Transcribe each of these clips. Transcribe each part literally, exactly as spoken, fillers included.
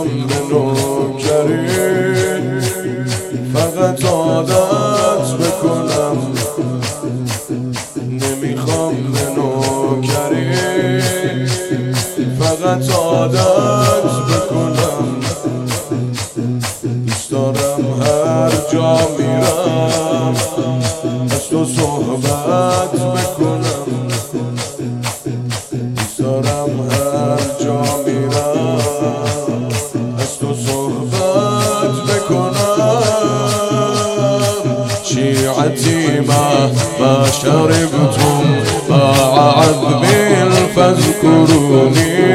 نمیخوام به نوکری فقط عادت بکنم، نمیخوام به نوکری فقط عادت بکنم. دوست دارم هر جا میرم از تو صحبت بکنم، دوست دارم هر جا میرم از تو صحبت بکنم. شیعتی ما شربتم مع عذب فاذكروني،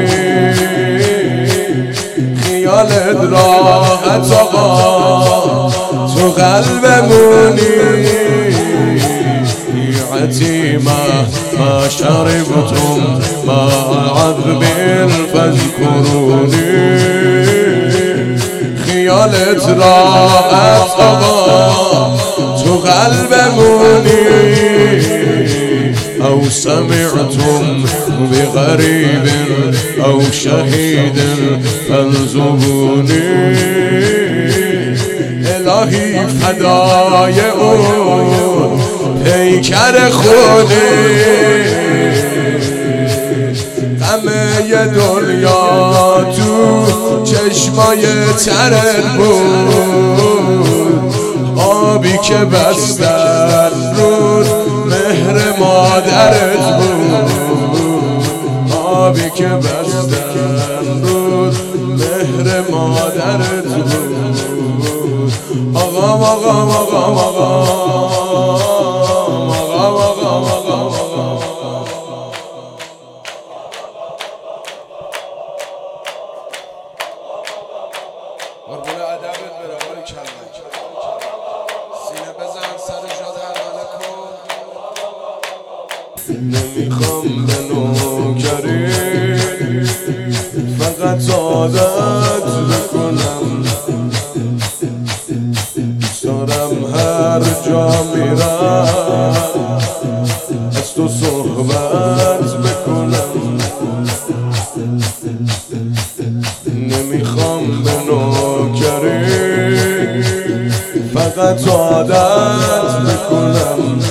خیالت راحت آقا تو قلبمونی. شیعتی ما شربتم مع عذب فاذكروني، خیالت راحت آقا تو قلبمونی. او سمعتم بغریب او شهید فانزبونی، الهی فدای اون پیکر خودی. همه دنیا تو چشمای ترت بود، آبی که بستن رود مهر مادرت بود، آبی که بستن رود مهر مادرت بود. آقا آقا آقا آقا نمیخوام به نوکری فقط عادت بکنم، دوست دارم هر جا میرم از تو صحبت بکنم. نمیخوام به نوکری فقط عادت بکنم،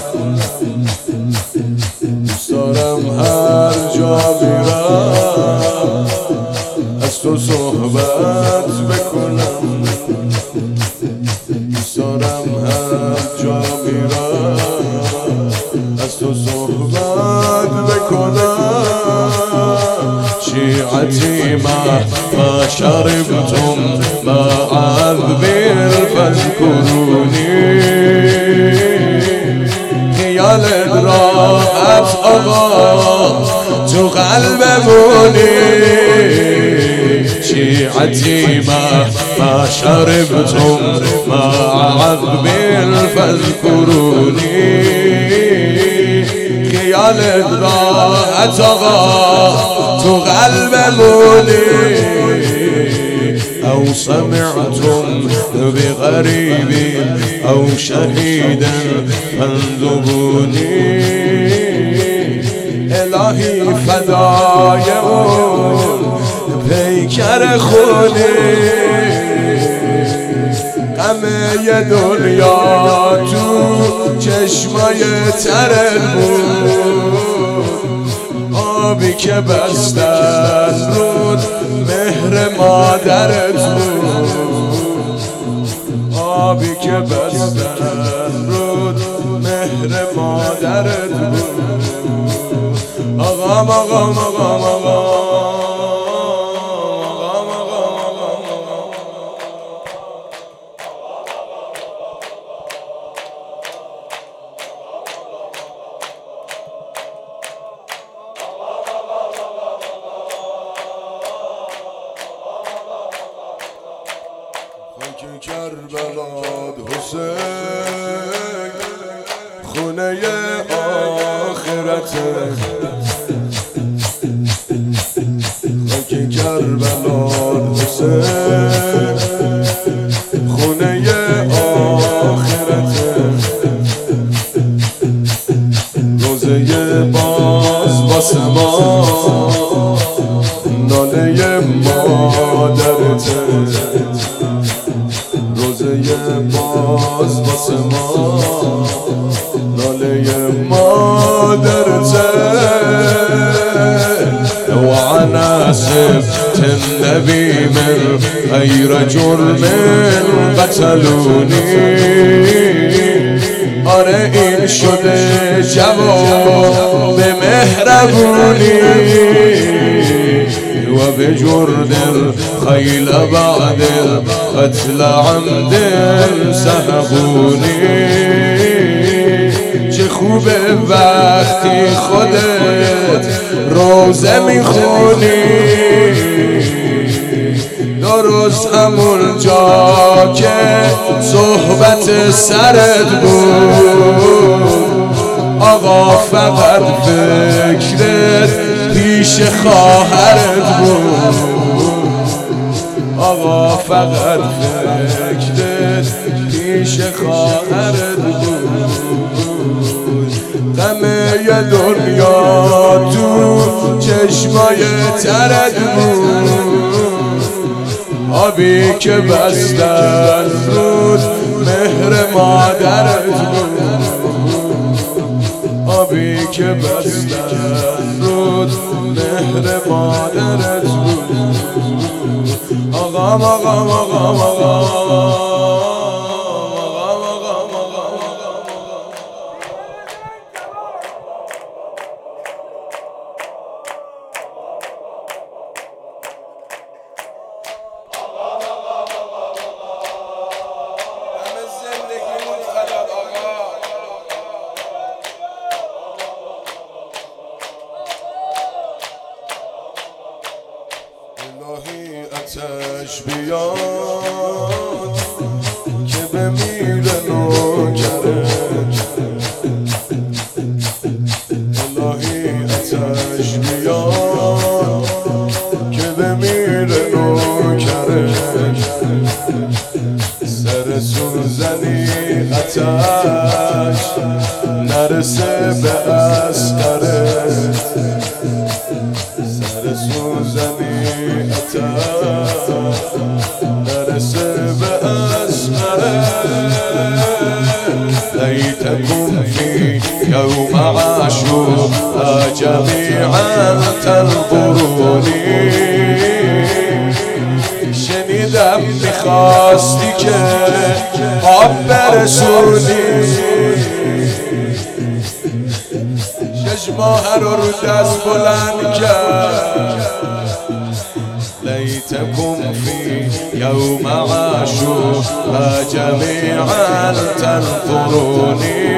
دوست دارم هر جا میرم از تو صحبت بکنم، دوست دارم هر جا میرم از تو صحبت بکنم. شیعتی ما شربتم مع عذب فاذكروني، خیالت راحت آقا تو قلبمونی. شیعتی ما شربتم مع عذب فاذكروني، خیالت راحت آقا تو قلبمونی. او سمعتم بغریب او شهید فانزبونی، الهی فدای اون پیکر خودی. همه دنیا تو چشمای ترت بود، آبی که بستن رود مهر مادرت بود، آبی که بستن رود مهر مادرت بود. آقا آقا آقا آقا خاک کربلات حسین، خونه آخرته. خاک کربلات حسین، خونه آخرته. روزه باز واسه ما ناله ما مادرته، روزه باز واسه ما ناله مادرته. وعن سبت النبي من غير جرم قتلوني، آره این شده جواب مهربونی. و به جرد الخیل بعد قتل عمد سحبونی. چه خوبه وقتی خودت روزه میخونی، درست همون جا که صحبت سرت بود. آقا فقط فکرت پیش خواهرت بود، آقا فقط فکرت پیش خواهرت بود. غمه دنیا تو چشمای ترت بود، آبی که بستن رود مهر مادرت بود، آبی که بستن رود مهر مادرت بود. آقام آقام آقام آقام الهی آتش بیاد که بمیره نوکرت، الهی آتش بیاد که بمیره نوکرت. سر سوزنی آتش نرسه به اسقرت، سر سوزنی آتش نرسه به اسقرت. لیتکم فی یوم عاشوراء جمیعا تنظرونی. شنیدم میخواستی که آب برسونی، شش ماه رو رو دست بلند کرد. لیتکم فی یوم عاشوراء جمیعا تنظرونی.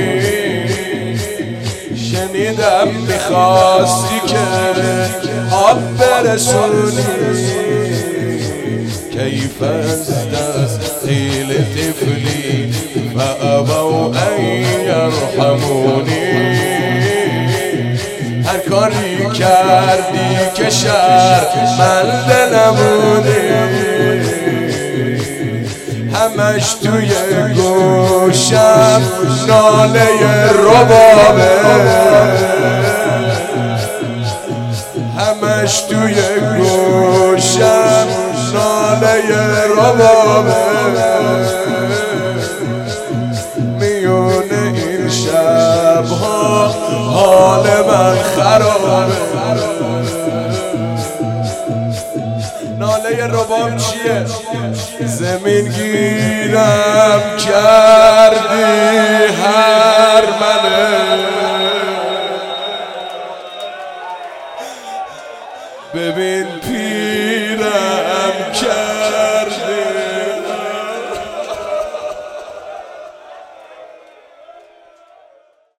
شنیدم میخواستی که آب برسونی. كيف استسقيل طفلي فأبوا أن يرحموني. هر کاری کردی که شرمنده نمونی، همش توی گوشم ناله ربابه، همش توی گوشم ناله ربابه. میونه این شبها حال من خرابه. ناله رباب چیه؟ زمین گیرم کردی هر منه، ببین پیرم کرد